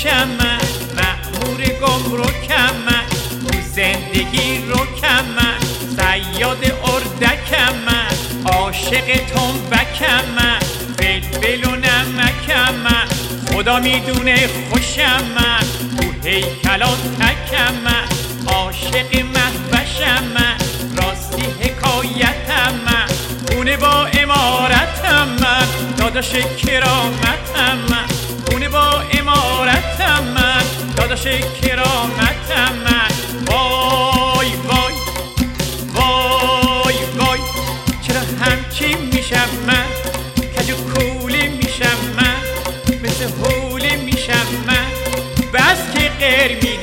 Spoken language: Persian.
میشم من، مأمور گمرکم من، تو زندگی رکم من، صیاد اردکم من، عاشق تنبکم من، فلفل و نمکم من، خدا میدونه خوشم من، تو هیکلات تکم من، عاشق مهوشم من، راستی حکایتم من، خونه با امارتم من، داداش کرامتم من، خونه با امارتم من، داداش کرامتم من. وای وای وای وای چرا همچین میشم من، کج و کوله میشم من، مثل حوله میشم من، بس که غیر میدم